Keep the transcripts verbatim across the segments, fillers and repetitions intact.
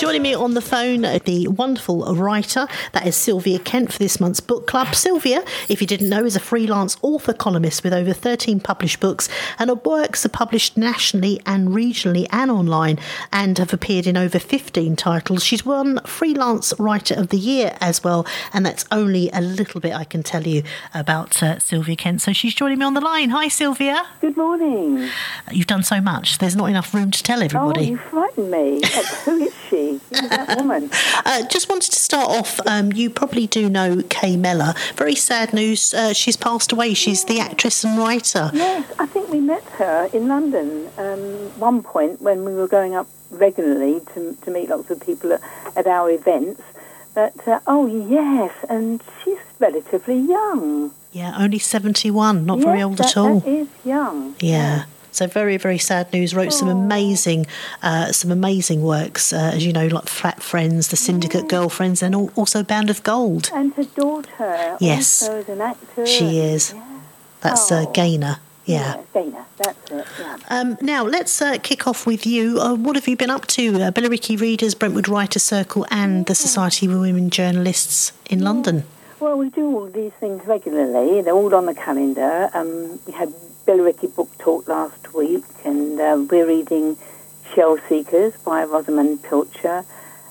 Joining me on the phone, the wonderful writer, that is Sylvia Kent for this month's book club. Sylvia, if you didn't know, is a freelance author columnist with over thirteen published books, and her works are published nationally and regionally and online and have appeared in over fifteen titles. She's won Freelance Writer of the Year as well, and that's only a little bit I can tell you about uh, Sylvia Kent. So she's joining me on the line. Hi, Sylvia. Good morning. You've done so much. There's not enough room to tell everybody. Oh, you frightened me. Who is she? Who's that woman? Uh, just wanted to start off, um, you probably do know Kay Mellor. Very sad news, uh, she's passed away. She's the actress and writer. Yes, I think we met her in London um, one point when we were going up regularly to, to meet lots of people at, at our events. But, uh, oh, yes, and she's relatively young. Yeah, only seventy-one, not yes, very old that, at all. That is young. Yeah. yeah. So very, very sad news. Wrote some amazing, uh, some amazing works, uh, as you know, like Flat Friends, The Syndicate, yeah. Girlfriends, and also Band of Gold. And her daughter, yes, also is an actor. She is. Yeah. That's oh. uh, Gaynor. Yeah. yeah, Gaynor. That's it. Yeah. Um, now let's uh, kick off with you. Uh, what have you been up to? Uh, Billericay Readers, Brentwood Writers Circle, and yeah. the Society of Women Journalists in yeah. London. Well, we do all these things regularly. They're all on the calendar. Um, we had Billericay Book Talk last week, and uh, we're reading Shell Seekers by Rosamund Pilcher,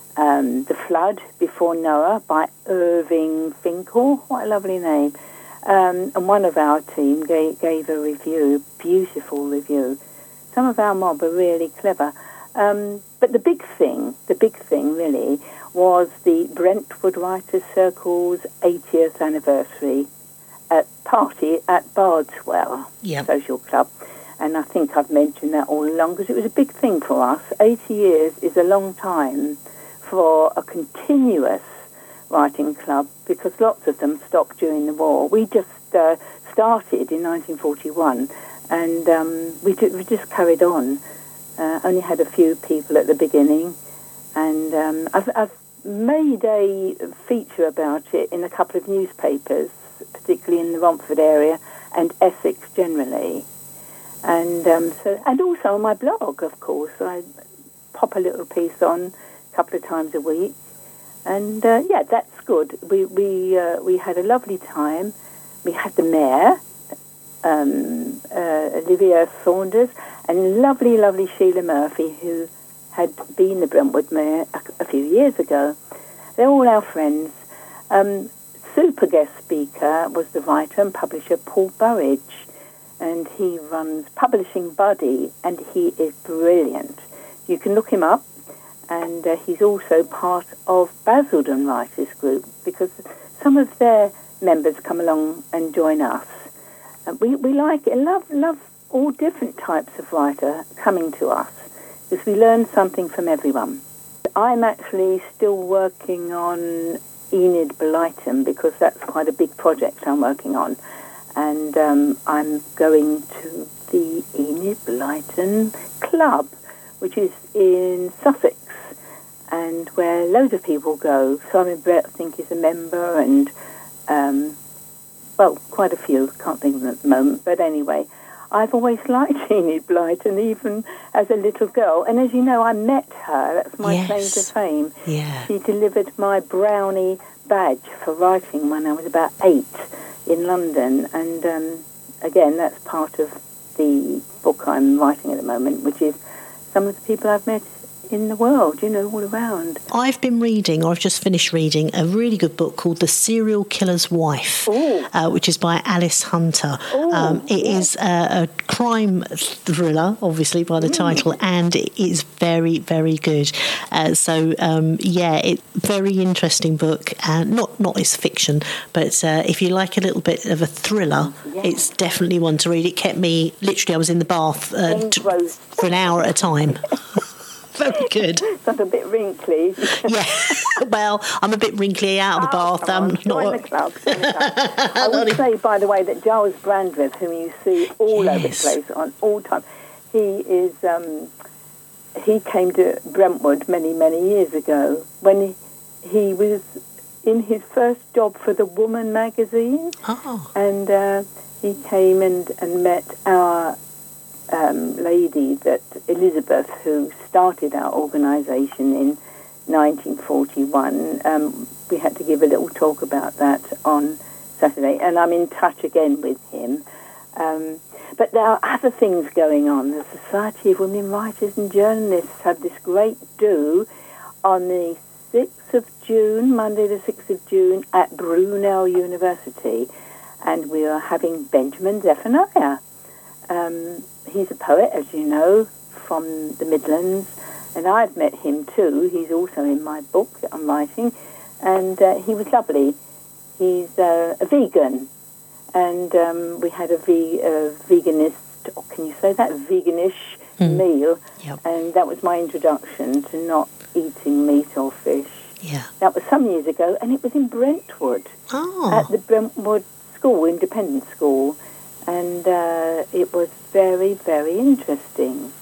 um, The Flood Before Noah by Irving Finkel. What a lovely name. Um, and one of our team gave, gave a review, beautiful review. Some of our mob are really clever. Um, but the big thing, the big thing really, was the Brentwood Writers Circle's eightieth anniversary at party at Bardswell yep. Social Club. And I think I've mentioned that all along because it was a big thing for us. eighty years is a long time for a continuous writing club because lots of them stopped during the war. We just uh, started in nineteen forty-one and um, we, ju- we just carried on. Uh, only had a few people at the beginning, and um, I've, I've made a feature about it in a couple of newspapers, particularly in the Romford area and Essex generally, and um, so and also on my blog, of course. I pop a little piece on a couple of times a week, and uh, yeah, that's good. We we uh, we had a lovely time. We had the mayor, um, uh, Olivia Saunders, and lovely, lovely Sheila Murphy, who had been the Brentwood mayor a, a few years ago. They're all our friends. Um, super guest speaker was the writer and publisher Paul Burridge, and he runs Publishing Buddy, and he is brilliant. You can look him up, and uh, he's also part of Basildon Writers Group, because some of their members come along and join us. Uh, we, we like it, love, love all different types of writer coming to us, because we learn something from everyone. I'm actually still working on Enid Blyton, because that's quite a big project I'm working on. And um, I'm going to the Enid Blyton Club, which is in Sussex, and where loads of people go. Simon Brett, I think, is a member, and, um, well, quite a few. Can't think of them at the moment. But anyway, I've always liked Enid Blyton, even as a little girl. And as you know, I met her. That's my yes. claim to fame. Yeah. She delivered my brownie badge for writing when I was about eight in London. And um, again, that's part of the book I'm writing at the moment, which is some of the people I've met in the world, you know, all around. I've been reading, or I've just finished reading, a really good book called The Serial Killer's Wife, uh, which is by Alice Hunter. Ooh, um, it yes. is a, a crime thriller, obviously, by the mm. title, and it is very, very good. Uh, so, um, yeah, it very interesting book. Uh, not, not it's fiction, but uh, if you like a little bit of a thriller, yes. it's definitely one to read. It kept me, literally, I was in the bath uh, t- for an hour at a time. Very good. It's a bit wrinkly. Yeah, well, I'm a bit wrinkly out of the oh, bath. I'm on, not. Join the club. Join the club. I would say, by the way, that Giles Brandreth, whom you see all yes. over the place on all time, he is. Um, he came to Brentwood many, many years ago when he, he was in his first job for the Woman magazine, oh. and uh, he came and, and met our. Um, lady that Elizabeth, who started our organisation in nineteen forty-one. Um, we had to give a little talk about that on Saturday, and I'm in touch again with him. Um, but there are other things going on. The Society of Women Writers and Journalists have this great do on the sixth of June, Monday the sixth of June, at Brunel University, and we are having Benjamin Zephaniah. Um, he's a poet, as you know, from the Midlands, and I've met him too. He's also in my book that I'm writing, and uh, he was lovely. He's uh, a vegan, and um, we had a, ve- a veganist, or can you say that, veganish mm. meal, yep. and that was my introduction to not eating meat or fish. Yeah. That was some years ago, and it was in Brentwood, oh. at the Brentwood School, independent school, and uh, it was very, very interesting.